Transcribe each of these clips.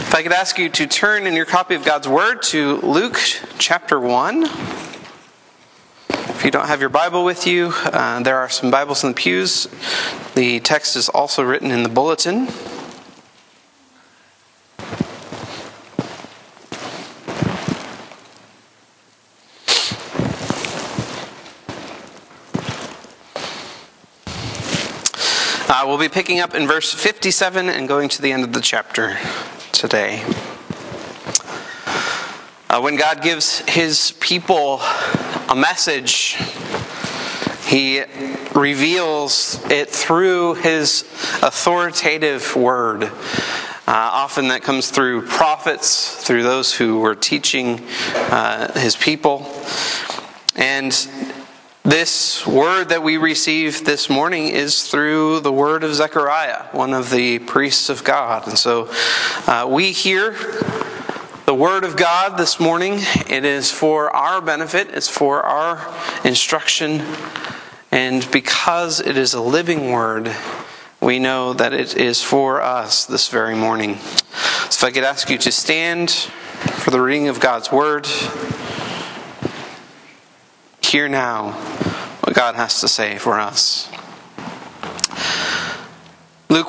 If I could ask you to turn in your copy of God's Word to Luke chapter 1. If you don't have your Bible with you, there are some Bibles in the pews. The text is also written in the bulletin. We'll be picking up in verse 57 and going to the end of the chapter today. When God gives His people a message, He reveals it through His authoritative word. Often that comes through prophets, through those who were teaching His people. And this word that we receive this morning is through the word of Zechariah, one of the priests of God. And so we hear the word of God this morning. It is for our benefit. It's for our instruction. And because it is a living word, we know that it is for us this very morning. So if I could ask you to stand for the reading of God's word. Hear now what God has to say for us. Luke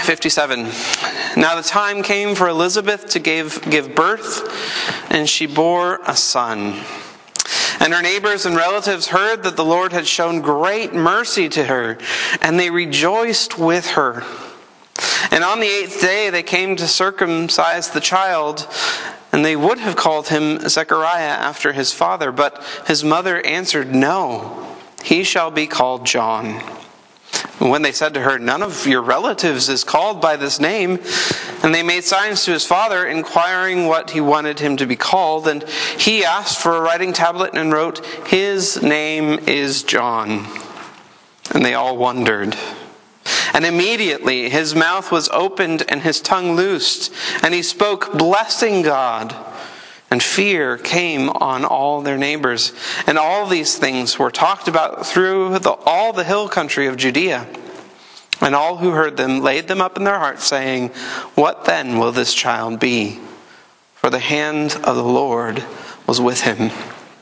1:57. Now the time came for Elizabeth to give birth, and she bore a son. And her neighbors and relatives heard that the Lord had shown great mercy to her, and they rejoiced with her. And on the 8th day they came to circumcise the child, and they would have called him Zechariah after his father, but his mother answered, "No, he shall be called John." And when they said to her, "None of your relatives is called by this name," and they made signs to his father, inquiring what he wanted him to be called, and he asked for a writing tablet and wrote, "His name is John." And they all wondered. And immediately his mouth was opened and his tongue loosed, and he spoke, blessing God. And fear came on all their neighbors. And all these things were talked about through all the hill country of Judea. And all who heard them laid them up in their hearts, saying, "What then will this child be?" For the hand of the Lord was with him.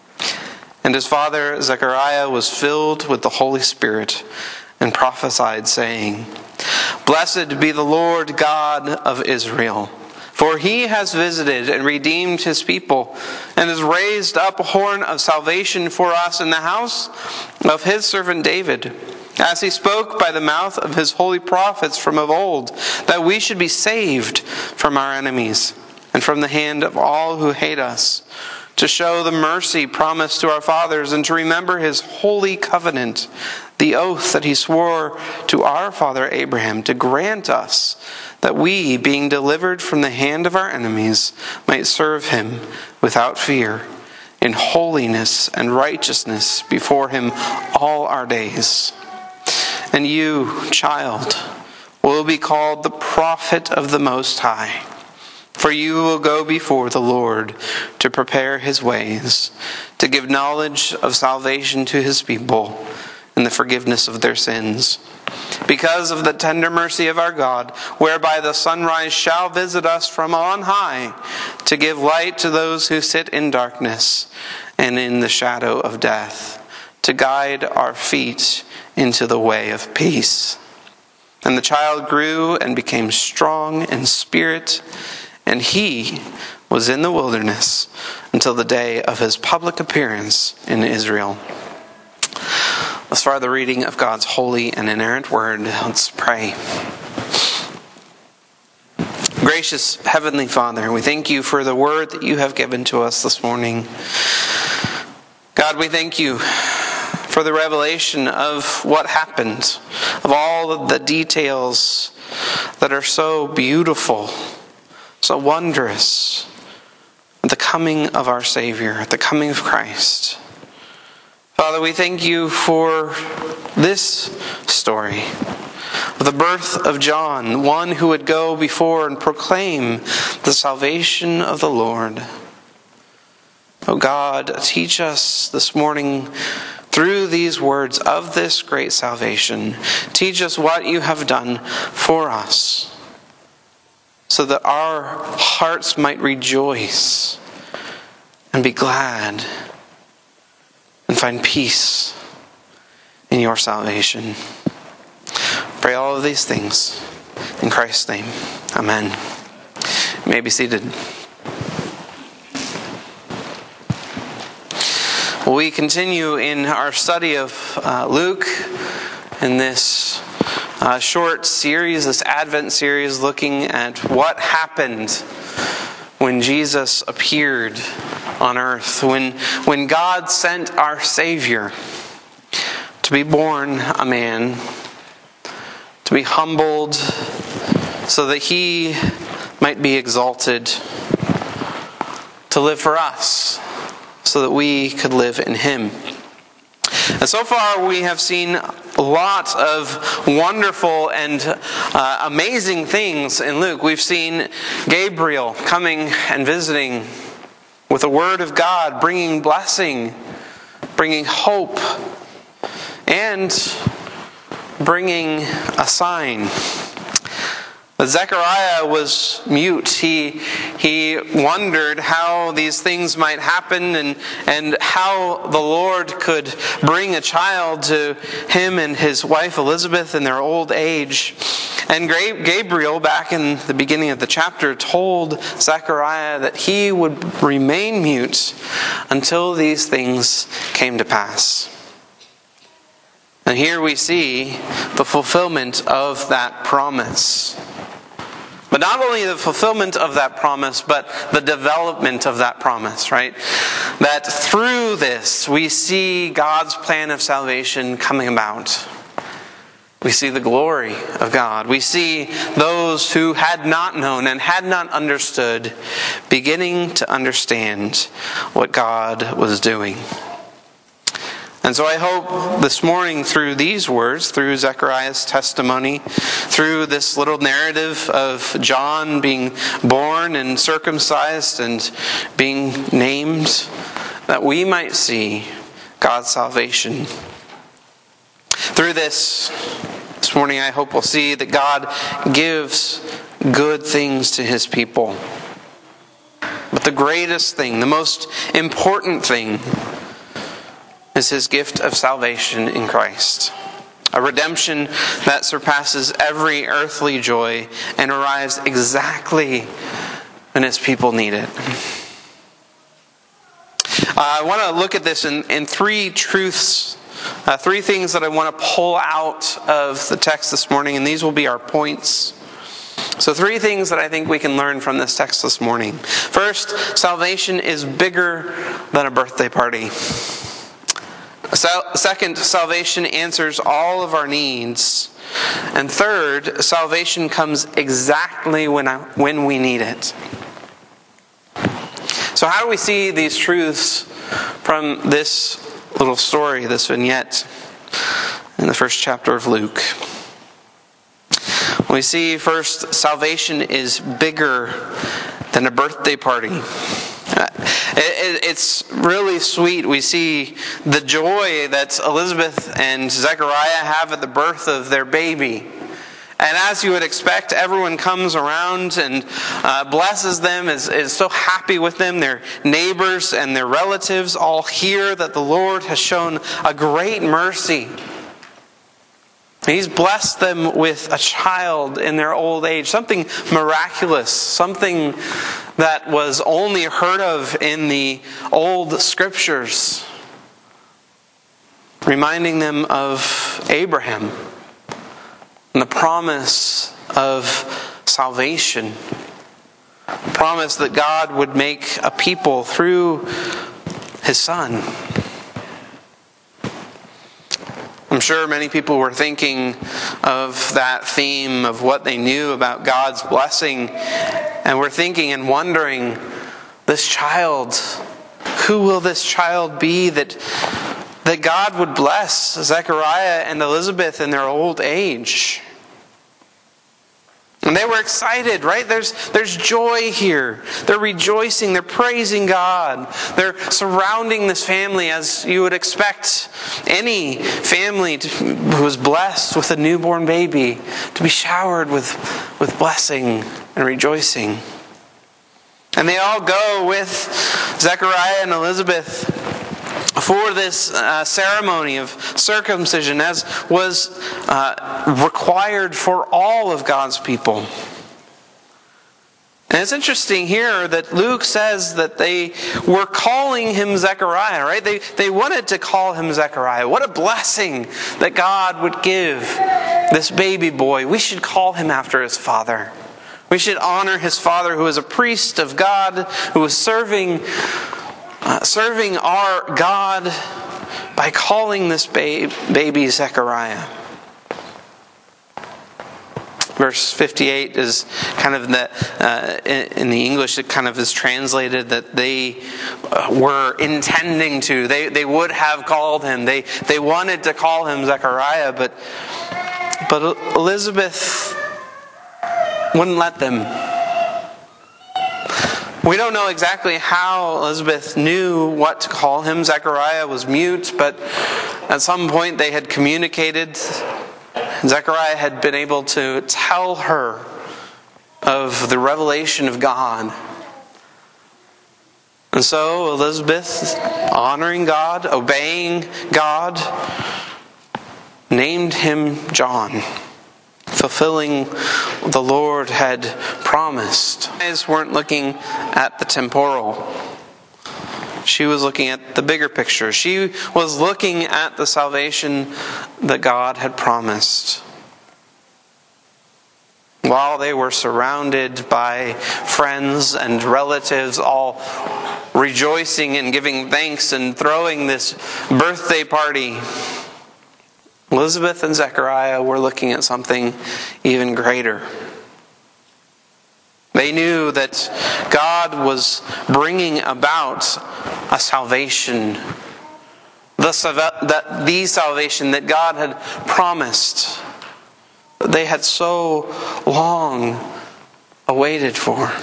And his father Zechariah was filled with the Holy Spirit, and prophesied, saying, "Blessed be the Lord God of Israel, for he has visited and redeemed his people, and has raised up a horn of salvation for us in the house of his servant David, as he spoke by the mouth of his holy prophets from of old, that we should be saved from our enemies, and from the hand of all who hate us, to show the mercy promised to our fathers, and to remember his holy covenant, the oath that he swore to our father Abraham, to grant us that we, being delivered from the hand of our enemies, might serve him without fear, in holiness and righteousness before him all our days. And you, child, will be called the prophet of the Most High. For you will go before the Lord to prepare his ways, to give knowledge of salvation to his people and the forgiveness of their sins. Because of the tender mercy of our God, whereby the sunrise shall visit us from on high, to give light to those who sit in darkness and in the shadow of death, to guide our feet into the way of peace. And the child grew and became strong in spirit, and he was in the wilderness until the day of his public appearance in Israel. As far as the reading of God's holy and inerrant word, let's pray. Gracious Heavenly Father, we thank you for the word that you have given to us this morning. God, we thank you for the revelation of what happened, of all of the details that are so beautiful, so wondrous, at the coming of our Savior, at the coming of Christ. Father, we thank you for this story, of the birth of John, one who would go before and proclaim the salvation of the Lord. Oh God, teach us this morning through these words of this great salvation. Teach us what you have done for us. so that our hearts might rejoice and be glad and find peace in your salvation. Pray all of these things in Christ's name. Amen. You may be seated. We continue in our study of Luke in this short series, this Advent series, looking at what happened when Jesus appeared on earth, when God sent our Savior to be born a man, to be humbled so that He might be exalted, to live for us so that we could live in Him. And so far we have seen lots of wonderful and amazing things in Luke. We've seen Gabriel coming and visiting with the Word of God, bringing blessing, bringing hope, and bringing a sign. But Zechariah was mute. He wondered how these things might happen and how the Lord could bring a child to him and his wife Elizabeth in their old age. And Gabriel, back in the beginning of the chapter, told Zechariah that he would remain mute until these things came to pass. And here we see the fulfillment of that promise. But not only the fulfillment of that promise, but the development of that promise, right? That through this, we see God's plan of salvation coming about. We see the glory of God. We see those who had not known and had not understood beginning to understand what God was doing. And so I hope this morning through these words, through Zechariah's testimony, through this little narrative of John being born and circumcised and being named, that we might see God's salvation. Through this morning I hope we'll see that God gives good things to His people. But the greatest thing, the most important thing, is His gift of salvation in Christ. A redemption that surpasses every earthly joy and arrives exactly when His people need it. I want to look at this in three truths, three things that I want to pull out of the text this morning, and these will be our points. So three things that I think we can learn from this text this morning. First, salvation is bigger than a birthday party. Second, salvation answers all of our needs. And third, salvation comes exactly when we need it. So how do we see these truths from this little story, this vignette in the first chapter of Luke? We see first, salvation is bigger than a birthday party. It's really sweet. We see the joy that Elizabeth and Zechariah have at the birth of their baby. And as you would expect, everyone comes around and blesses them, is so happy with them. Their neighbors and their relatives all hear that the Lord has shown a great mercy. He's blessed them with a child in their old age, something miraculous, something that was only heard of in the old scriptures, reminding them of Abraham and the promise of salvation, the promise that God would make a people through His Son. I'm sure many people were thinking of that theme of what they knew about God's blessing, and were thinking and wondering, this child, who will this child be that God would bless Zechariah and Elizabeth in their old age? And they were excited, right? There's joy here. They're rejoicing. They're praising God. They're surrounding this family as you would expect any family who was blessed with a newborn baby to be showered with blessing and rejoicing. And they all go with Zechariah and Elizabeth for this ceremony of circumcision, as was required for all of God's people. And it's interesting here that Luke says that they were calling him Zechariah, right? They wanted to call him Zechariah. What a blessing that God would give this baby boy. We should call him after his father. We should honor his father, who was a priest of God, who was serving our God by calling this baby Zechariah. Verse 58 is kind of in the English, it kind of is translated that they were intending to. They would have called him. They wanted to call him Zechariah, but Elizabeth wouldn't let them. We don't know exactly how Elizabeth knew what to call him. Zechariah was mute, but at some point they had communicated. Zechariah had been able to tell her of the revelation of God. And so Elizabeth, honoring God, obeying God, named him John, fulfilling what the Lord had promised. Eyes weren't looking at the temporal. She was looking at the bigger picture. She was looking at the salvation that God had promised. While they were surrounded by friends and relatives, all rejoicing and giving thanks and throwing this birthday party, Elizabeth and Zechariah were looking at something even greater. They knew that God was bringing about a salvation, the salvation that God had promised, that they had so long awaited for. I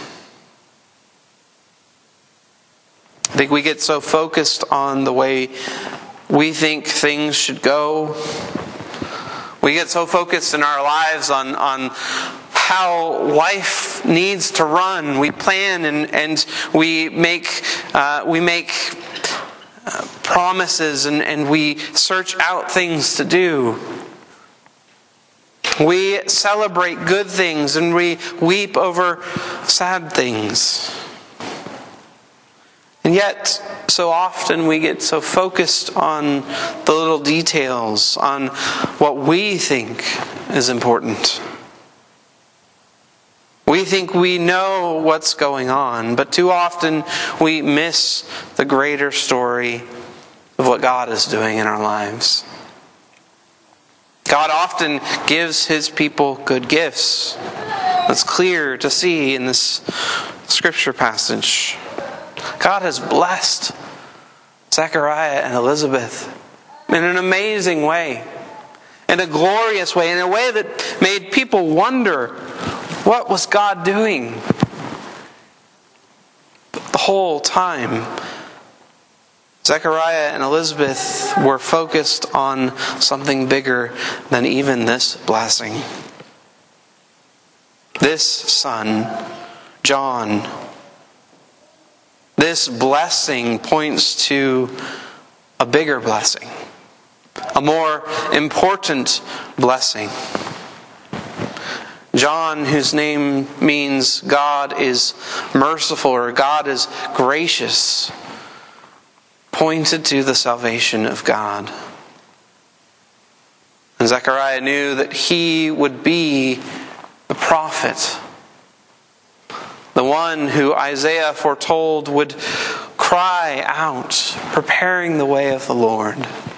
think we get so focused on the way we think things should go. We get so focused in our lives on how life needs to run. We plan and we make promises and we search out things to do. We celebrate good things and we weep over sad things. And yet, so often we get so focused on the little details, on what we think is important. We think we know what's going on, but too often we miss the greater story of what God is doing in our lives. God often gives his people good gifts. That's clear to see in this scripture passage. God has blessed Zechariah and Elizabeth in an amazing way, in a glorious way, in a way that made people wonder, what was God doing the whole time? Zechariah and Elizabeth were focused on something bigger than even this blessing. This son, John, this blessing points to a bigger blessing, a more important blessing. John, whose name means God is merciful or God is gracious, pointed to the salvation of God. And Zechariah knew that he would be the prophet, the one who Isaiah foretold would cry out, preparing the way of the Lord.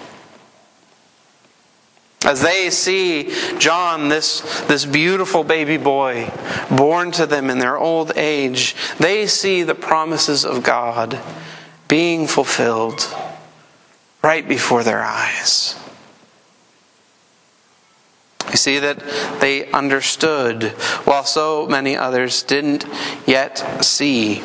As they see John, this beautiful baby boy, born to them in their old age, they see the promises of God being fulfilled right before their eyes. You see that they understood, while so many others didn't yet see.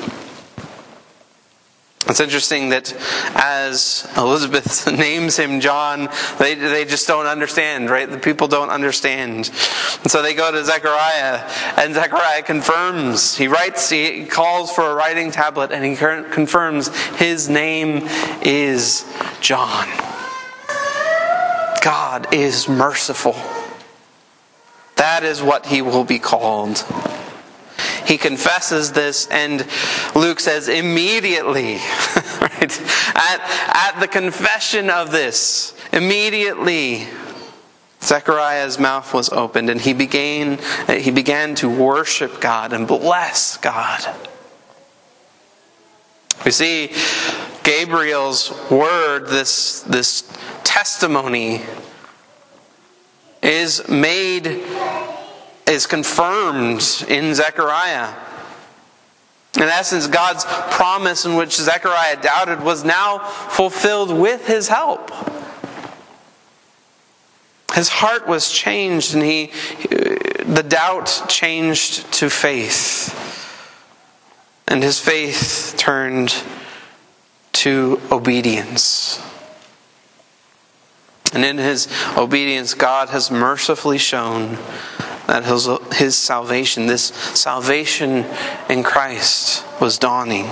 It's interesting that as Elizabeth names him John, they just don't understand, right? The people don't understand. And so they go to Zechariah, and Zechariah confirms. He calls for a writing tablet, and he confirms his name is John. God is merciful. That is what he will be called. He confesses this, and Luke says immediately, right? At the confession of this, immediately Zechariah's mouth was opened, and he began to worship God and bless God. We see Gabriel's word, this testimony, is confirmed in Zechariah. In essence, God's promise in which Zechariah doubted was now fulfilled with his help. His heart was changed, and the doubt changed to faith. And his faith turned to obedience. And in his obedience, God has mercifully shown that his salvation, this salvation in Christ, was dawning.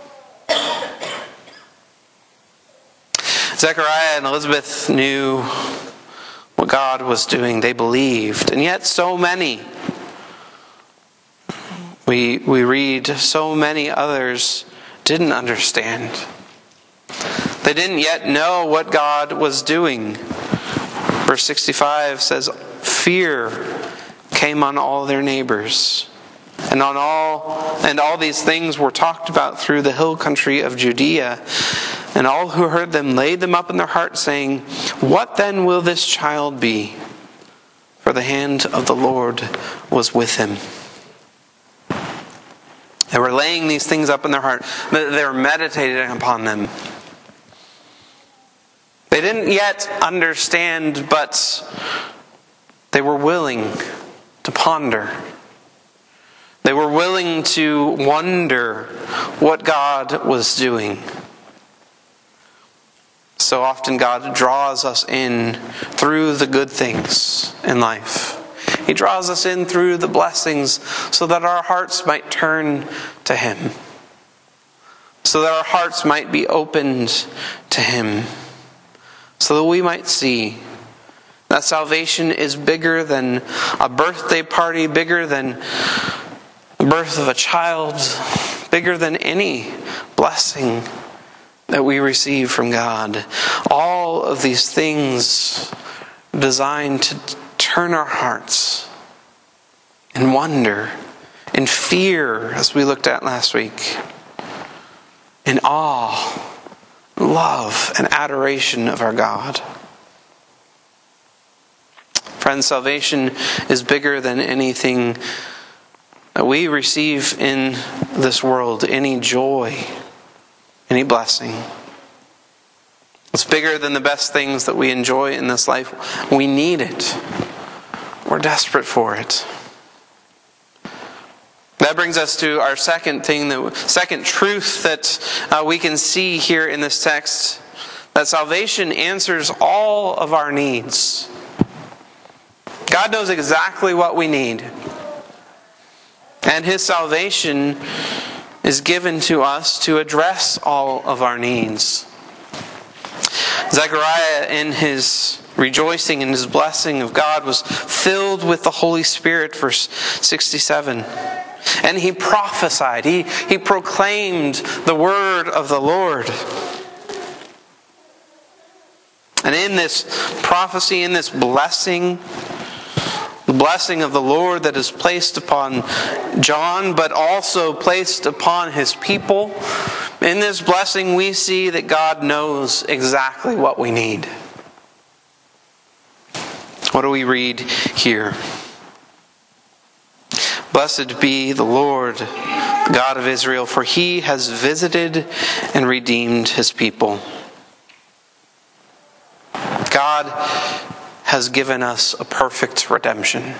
Zechariah and Elizabeth knew what God was doing. They believed. And yet so many, we read, so many others didn't understand. They didn't yet know what God was doing. Verse 65 says, "Fear came on all their neighbors, and all these things were talked about through the hill country of Judea. And all who heard them laid them up in their hearts, saying, 'What then will this child be?' For the hand of the Lord was with him." They were laying these things up in their heart. They were meditating upon them. They didn't yet understand, but they were willing to ponder. They were willing to wonder what God was doing. So often God draws us in through the good things in life. He draws us in through the blessings so that our hearts might turn to Him. So that our hearts might be opened to Him. So that we might see that salvation is bigger than a birthday party, bigger than the birth of a child, bigger than any blessing that we receive from God. All of these things designed to turn our hearts in wonder, in fear, as we looked at last week, in awe, love, and adoration of our God. Friends, salvation is bigger than anything that we receive in this world, any joy, any blessing. It's bigger than the best things that we enjoy in this life. We need it. We're desperate for it. That brings us to our second truth that we can see here in this text, that salvation answers all of our needs. God knows exactly what we need. And His salvation is given to us to address all of our needs. Zechariah, in his rejoicing in his blessing of God, was filled with the Holy Spirit, verse 67. And he prophesied, he proclaimed the word of the Lord. And in this prophecy, in this blessing, the blessing of the Lord that is placed upon John, but also placed upon his people, in this blessing we see that God knows exactly what we need. What do we read here? "Blessed be the Lord, God of Israel, for He has visited and redeemed His people." God has given us a perfect redemption.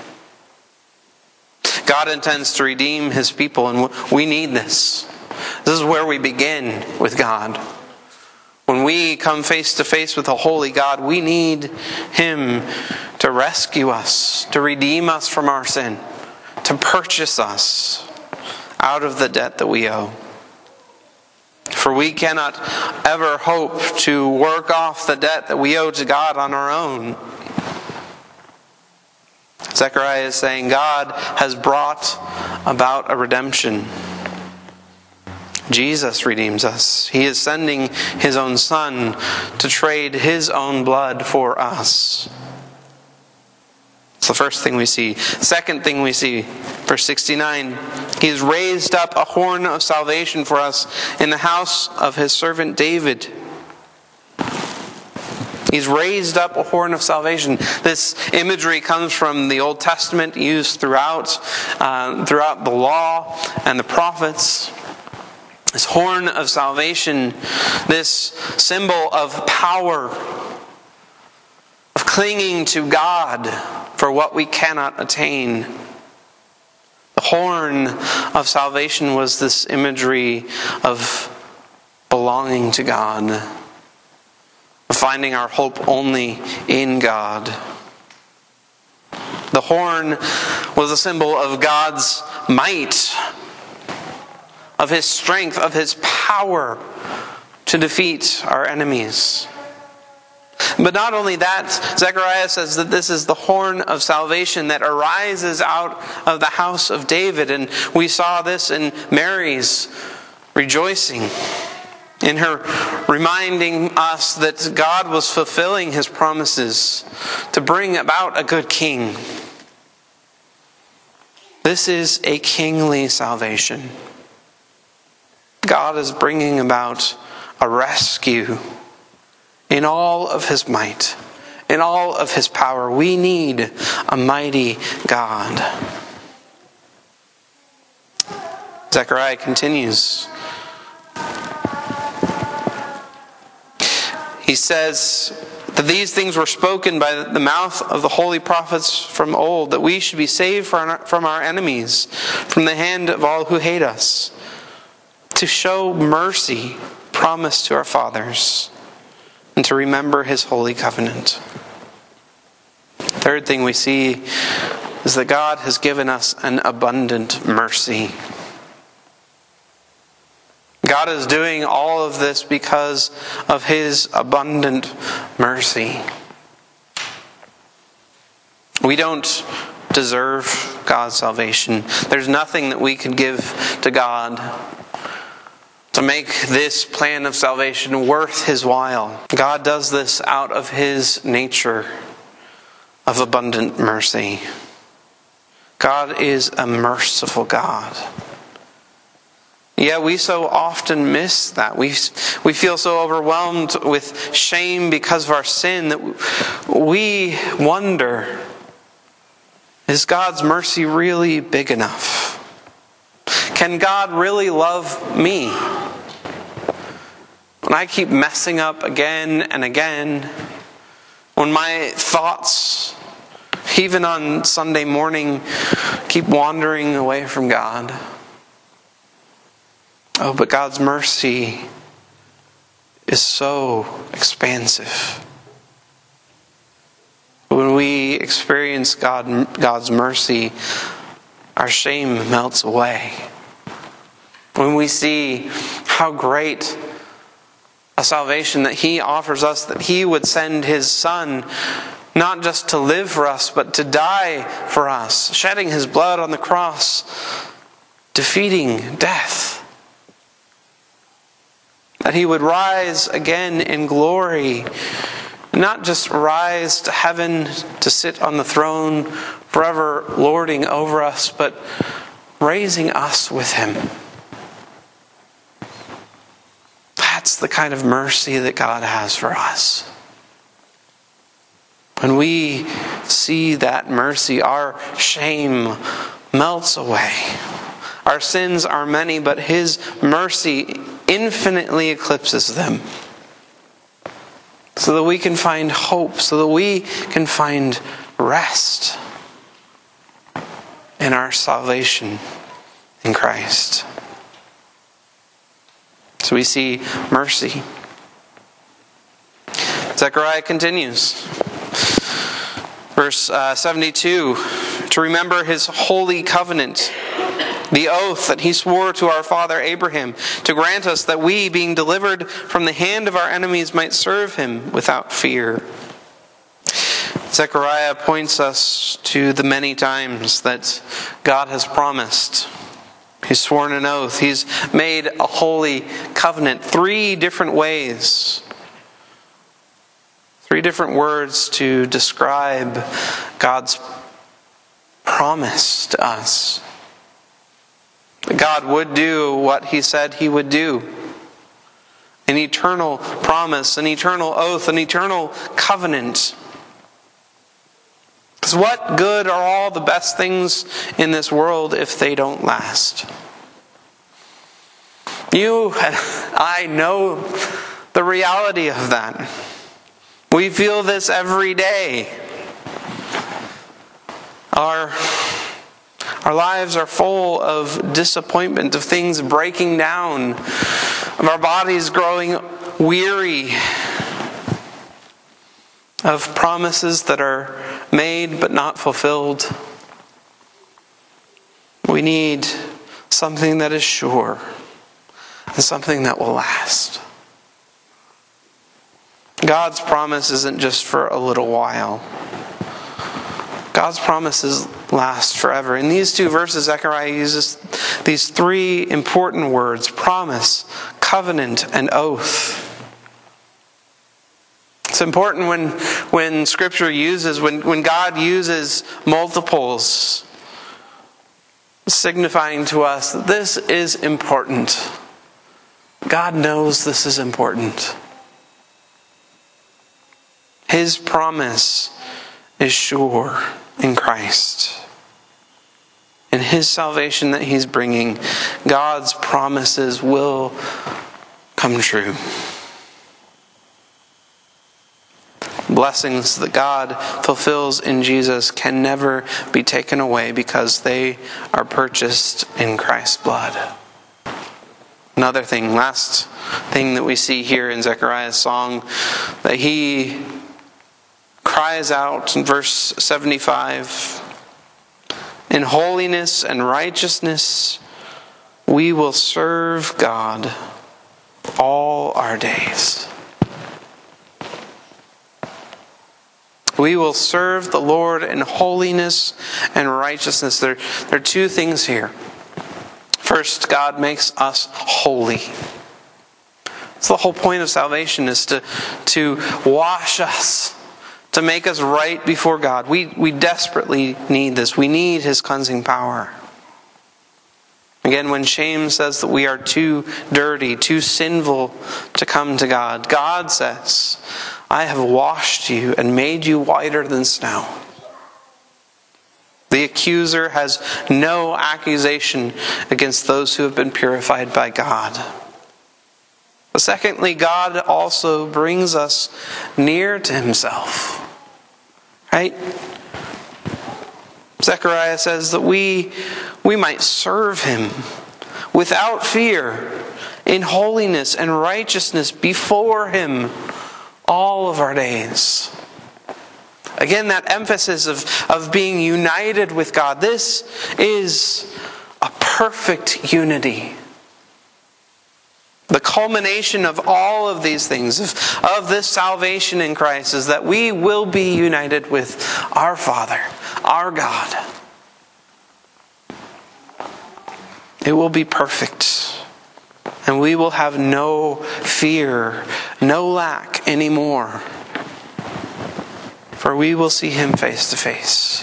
God intends to redeem his people, and we need this. This is where we begin with God. When we come face to face with a holy God, we need him to rescue us, to redeem us from our sin, to purchase us out of the debt that we owe. For we cannot ever hope to work off the debt that we owe to God on our own. Zechariah is saying God has brought about a redemption. Jesus redeems us. He is sending his own Son to trade his own blood for us. It's the first thing we see. Second thing we see, verse 69, he has raised up a horn of salvation for us in the house of his servant David. He's raised up a horn of salvation. This imagery comes from the Old Testament, used throughout the law and the prophets. This horn of salvation, this symbol of power, of clinging to God for what we cannot attain. The horn of salvation was this imagery of belonging to God, of finding our hope only in God. The horn was a symbol of God's might, of his strength, of his power to defeat our enemies. But not only that, Zechariah says that this is the horn of salvation that arises out of the house of David. And we saw this in Mary's rejoicing, in her reminding us that God was fulfilling his promises to bring about a good king. This is a kingly salvation. God is bringing about a rescue in all of his might, in all of his power. We need a mighty God. Zechariah continues. He says that these things were spoken by the mouth of the holy prophets from old, that we should be saved from our enemies, from the hand of all who hate us, to show mercy promised to our fathers, and to remember his holy covenant. Third thing we see is that God has given us an abundant mercy. God is doing all of this because of his abundant mercy. We don't deserve God's salvation. There's nothing that we could give to God to make this plan of salvation worth his while. God does this out of his nature of abundant mercy. God is a merciful God. Yeah, we so often miss that. We feel so overwhelmed with shame because of our sin that we wonder, is God's mercy really big enough? Can God really love me? When I keep messing up again and again, when my thoughts, even on Sunday morning, keep wandering away from God. Oh, but God's mercy is so expansive. When we experience God's mercy, our shame melts away. When we see how great a salvation that he offers us, that he would send his Son not just to live for us, but to die for us, shedding his blood on the cross, defeating death. That he would rise again in glory, not just rise to heaven to sit on the throne, forever lording over us, but raising us with him. That's the kind of mercy that God has for us. When we see that mercy, our shame melts away. Our sins are many, but his mercy infinitely eclipses them. so that we can find hope, so that we can find rest in our salvation in Christ. So we see mercy. Zechariah continues. Verse 72, to remember his holy covenant, the oath that he swore to our father Abraham, to grant us that we, being delivered from the hand of our enemies, might serve him without fear. Zechariah points us to the many times that God has promised. He's sworn an oath. He's made a holy covenant. 3 different ways. 3 different words to describe God's promise to us. That God would do what he said he would do. An eternal promise, an eternal oath, an eternal covenant. Because what good are all the best things in this world if they don't last? You and I know the reality of that. We feel this every day. Our lives are full of disappointment, of things breaking down, of our bodies growing weary, of promises that are made but not fulfilled. We need something that is sure and something that will last. God's promise isn't just for a little while. God's promises last forever. In these 2 verses, Zechariah uses these 3 important words: promise, covenant, and oath. It's important when Scripture uses, when God uses multiples, signifying to us that this is important. God knows this is important. His promise is sure in Christ. In his salvation that he's bringing, God's promises will come true. Blessings that God fulfills in Jesus can never be taken away because they are purchased in Christ's blood. Another thing, last thing that we see here in Zechariah's song, that he cries out in verse 75, in holiness and righteousness we will serve God all our days. We will serve the Lord in holiness and righteousness. There are 2 things here. First, God makes us holy. That's the whole point of salvation, is to wash us, to make us right before God. We desperately need this. We need his cleansing power. Again, when shame says that we are too dirty, too sinful to come to God, God says, I have washed you and made you whiter than snow. The accuser has no accusation against those who have been purified by God. But secondly, God also brings us near to himself. Right? Zechariah says that we might serve him without fear, in holiness and righteousness before him all of our days. Again, that emphasis of being united with God. This is a perfect unity. The culmination of all of these things, of this salvation in Christ, is that we will be united with our Father, our God. It will be perfect. And we will have no fear, no lack anymore. For we will see him face to face.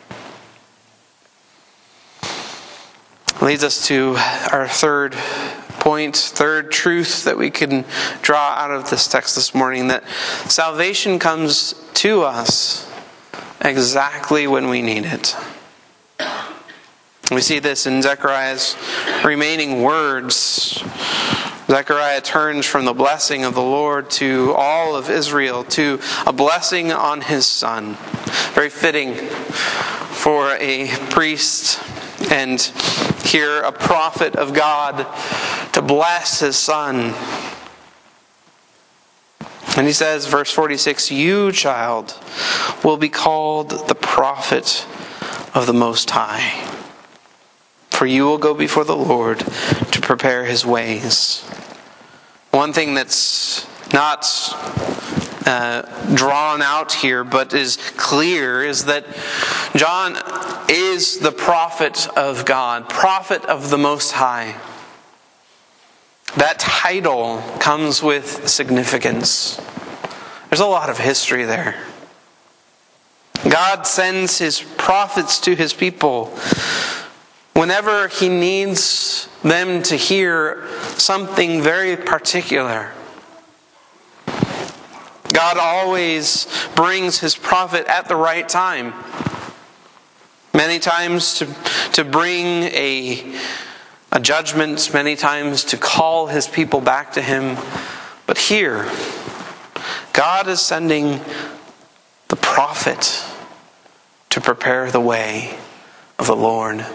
Leads us to our third point, third truth that we can draw out of this text this morning, that salvation comes to us exactly when we need it. We see this in Zechariah's remaining words. Zechariah turns from the blessing of the Lord to all of Israel to a blessing on his son. Very fitting for a priest and here a prophet of God to bless his son. And he says, verse 46, "You, child, will be called the prophet of the Most High, for you will go before the Lord to prepare his ways." One thing that's not drawn out here but is clear is that John is the prophet of God, prophet of the Most High. That title comes with significance. There's a lot of history there. God sends his prophets to his people whenever he needs them to hear something very particular. God always brings his prophet at the right time. Many times to bring a judgment, many times to call his people back to him. But here, God is sending the prophet to prepare the way of the Lord.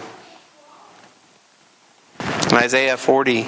In Isaiah 40,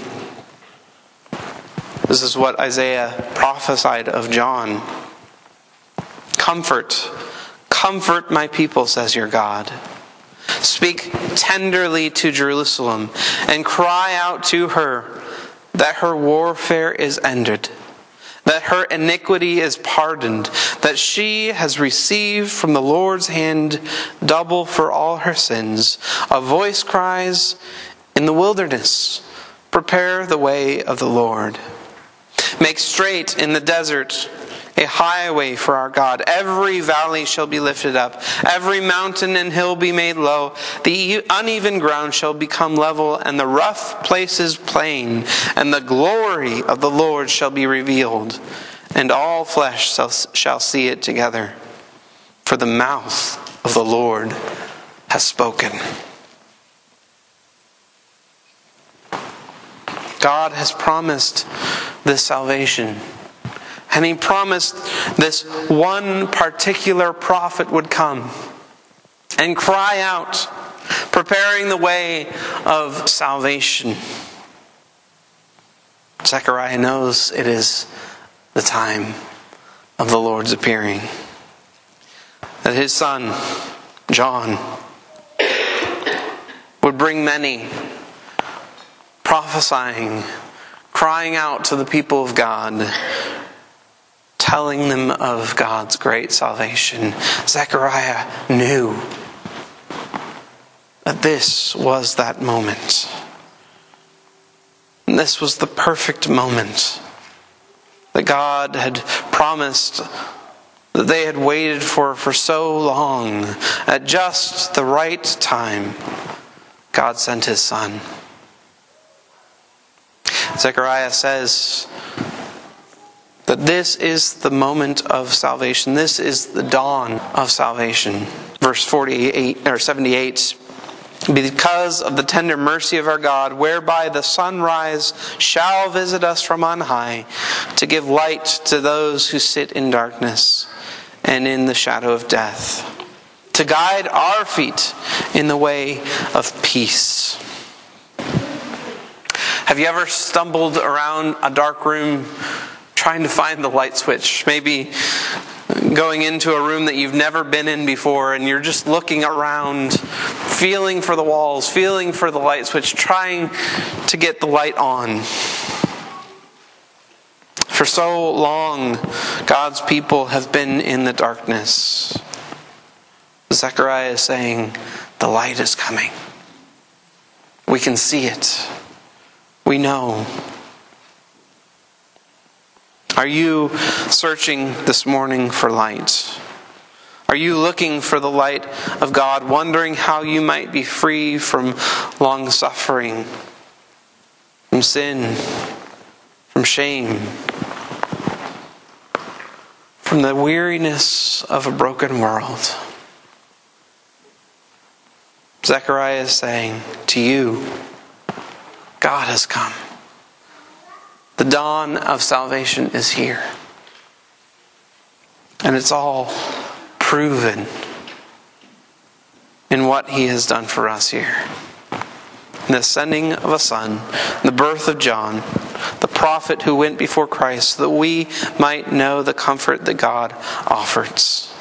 this is what Isaiah prophesied of John. "Comfort, comfort my people, says your God. Speak tenderly to Jerusalem and cry out to her that her warfare is ended, that her iniquity is pardoned, that she has received from the Lord's hand double for all her sins. A voice cries in the wilderness, prepare the way of the Lord. Make straight in the desert a highway for our God. Every valley shall be lifted up, every mountain and hill be made low. The uneven ground shall become level, and the rough places plain. And the glory of the Lord shall be revealed, and all flesh shall see it together. For the mouth of the Lord has spoken." God has promised this salvation. And he promised this one particular prophet would come and cry out, preparing the way of salvation. Zechariah knows it is the time of the Lord's appearing. That his son, John, would bring many, prophesying, crying out to the people of God, telling them of God's great salvation. Zechariah knew that this was that moment. And this was the perfect moment that God had promised, that they had waited for so long. At just the right time, God sent his son. Zechariah says that this is the moment of salvation. This is the dawn of salvation. Verse 78, "Because of the tender mercy of our God, whereby the sunrise shall visit us from on high, to give light to those who sit in darkness and in the shadow of death, to guide our feet in the way of peace." Have you ever stumbled around a dark room trying to find the light switch? Maybe going into a room that you've never been in before, and you're just looking around, feeling for the walls, feeling for the light switch, trying to get the light on. For so long, God's people have been in the darkness. Zechariah is saying, the light is coming. We can see it. We know. Are you searching this morning for light? Are you looking for the light of God, wondering how you might be free from long suffering, from sin, from shame, from the weariness of a broken world? Zechariah is saying to you, God has come. The dawn of salvation is here. And it's all proven in what he has done for us here. The sending of a son, the birth of John, the prophet who went before Christ, so that we might know the comfort that God offers.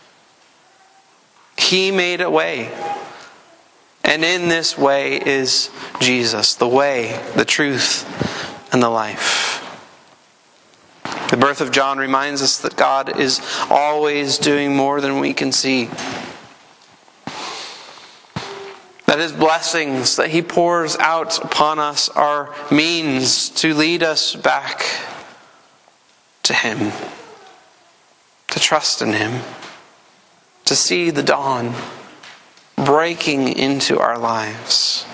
He made a way. And in this way is Jesus, the way, the truth, and the life. The birth of John reminds us that God is always doing more than we can see. That his blessings that he pours out upon us are means to lead us back to him, to trust in him, to see the dawn breaking into our lives.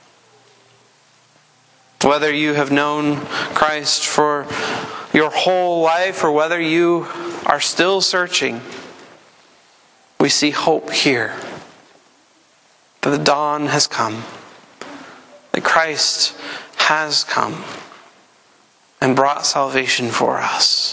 Whether you have known Christ for your whole life or whether you are still searching, we see hope here. That the dawn has come. That Christ has come and brought salvation for us.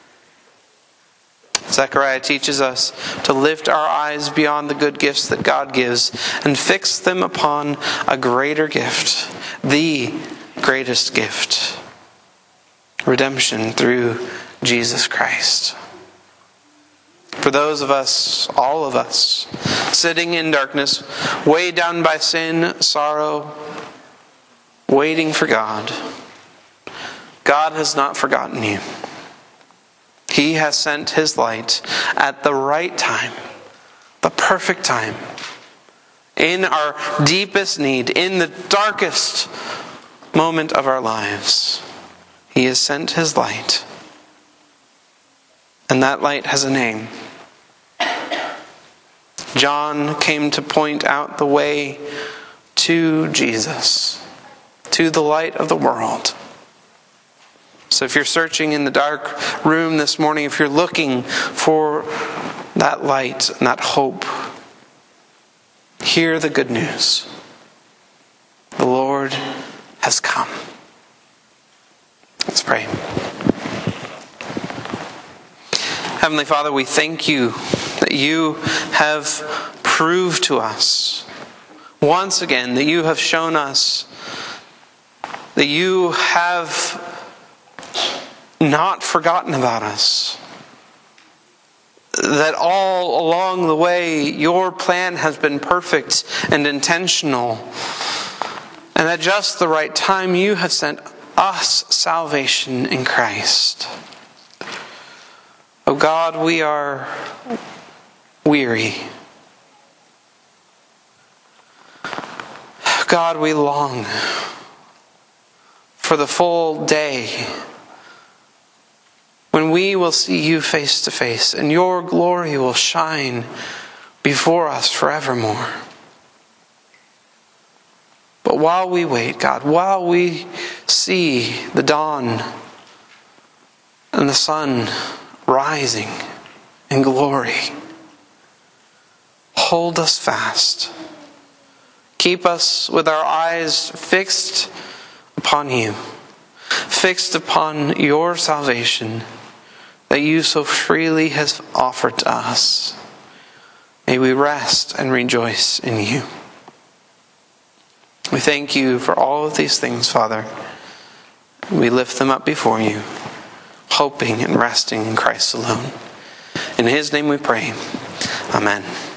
Zechariah teaches us to lift our eyes beyond the good gifts that God gives and fix them upon a greater gift, the greatest gift, redemption through Jesus Christ. For those of us, all of us, sitting in darkness, weighed down by sin, sorrow, waiting for God, God has not forgotten you. He has sent his light at the right time, the perfect time, in our deepest need, in the darkest moment of our lives. He has sent his light. And that light has a name. John came to point out the way to Jesus, to the light of the world. So if you're searching in the dark room this morning, if you're looking for that light and that hope, hear the good news. The Lord has come. Let's pray. Heavenly Father, we thank you that you have proved to us once again, that you have shown us that you have not forgotten about us. That all along the way, your plan has been perfect and intentional. And at just the right time, you have sent us salvation in Christ. Oh God, we are weary. God, we long for the full day when we will see you face to face and your glory will shine before us forevermore. But while we wait, God, while we see the dawn and the sun rising in glory, hold us fast. Keep us with our eyes fixed upon you, fixed upon your salvation that you so freely has offered to us. May we rest and rejoice in you. We thank you for all of these things, Father. We lift them up before you, hoping and resting in Christ alone. In his name we pray. Amen.